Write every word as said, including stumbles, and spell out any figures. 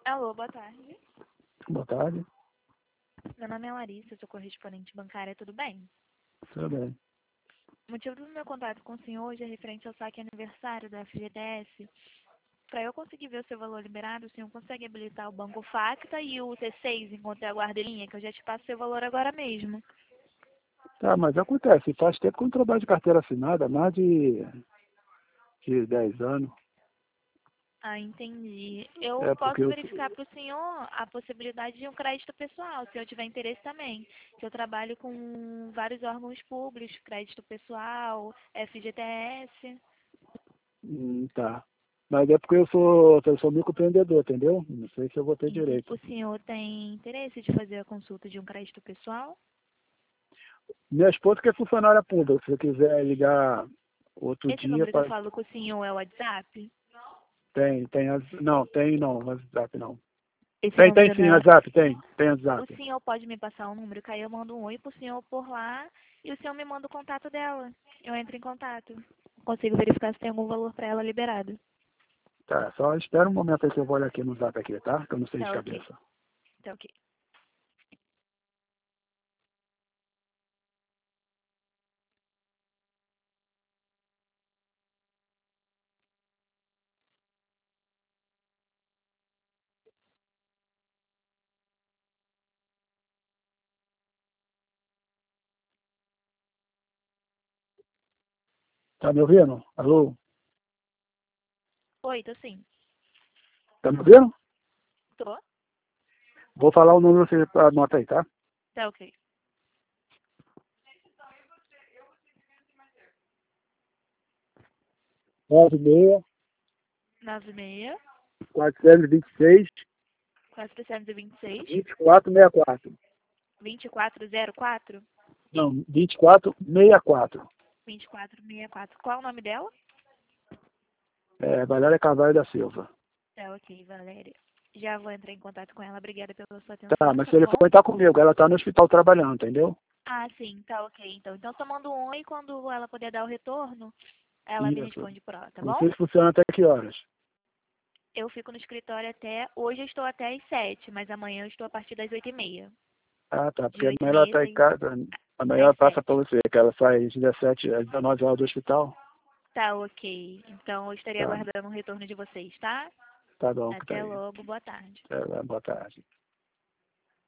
Alô, boa tarde. Boa tarde. Meu nome é Larissa, sou correspondente bancária, tudo bem? Tudo bem. O motivo do meu contato com o senhor hoje é referente ao saque aniversário da F G T S. Para eu conseguir ver o seu valor liberado, o senhor consegue habilitar o Banco Facta e o T seis enquanto eu aguardo em linha, que eu já te passo seu valor agora mesmo. Tá, mas acontece, faz tempo que eu não trabalho de carteira assinada, mais de, de dez anos. Ah, entendi. Eu É porque posso eu. verificar para o senhor a possibilidade de um crédito pessoal, se eu tiver interesse também. Que eu trabalho com vários órgãos públicos, crédito pessoal, F G T S. Hum, tá. Mas é porque eu sou, eu sou microempreendedor, entendeu? Não sei se eu vou ter Ente- direito. O senhor tem interesse de fazer a consulta de um crédito pessoal? Minha esposa que é funcionária pública, se eu quiser ligar outro Esse dia, número que eu pra... falo com o senhor é o WhatsApp? tem, tem, as- não, tem não, WhatsApp não. Esse Tem, tem número não sim, é... WhatsApp, tem, tem O WhatsApp. senhor pode me passar um número, que aí eu mando um oi pro senhor por lá e o senhor me manda o contato dela. Eu entro em contato. Consigo verificar se tem algum valor para ela liberado. Tá, só espera um momento aí que eu vou olhar aqui no Zap aqui, tá? Que eu não sei de Tá ok. cabeça. Tá ok. Tá me ouvindo? Alô? Oi, tô sim. Tá me ouvindo? Tô? Vou falar o número, você anota aí, tá? Tá ok. nove seis, nove seis, quatrocentos e vinte e seis, quatrocentos e vinte e seis, vinte e quatro sessenta e quatro. vinte e quatro zero quatro, Não, vinte e quatro sessenta e quatro. vinte e quatro sessenta e quatro. Qual o nome dela? É, Valéria Carvalho da Silva. Tá ok, Valéria. Já vou entrar em contato com ela. Obrigada pela sua Tá, atenção, mas o tá bom? telefone tá comigo, ela tá no hospital trabalhando, entendeu? Ah, sim, tá ok. Então, então só manda um oi e quando ela puder dar o retorno, ela me Isso. responde por lá, tá bom? Vocês funcionam até que horas? Eu fico no escritório até. Hoje eu estou até às sete, mas amanhã eu estou a partir das oito e meia. Ah, tá, De porque oito e amanhã ela meia tá em às casa, amanhã ela às passa pra sete. você, que ela sai às dezessete, às dezenove horas do hospital. Tá ok. Então eu estarei Tá, aguardando o retorno de vocês, tá? tá bom, que tá Até aí. logo. Boa tarde. É, boa tarde.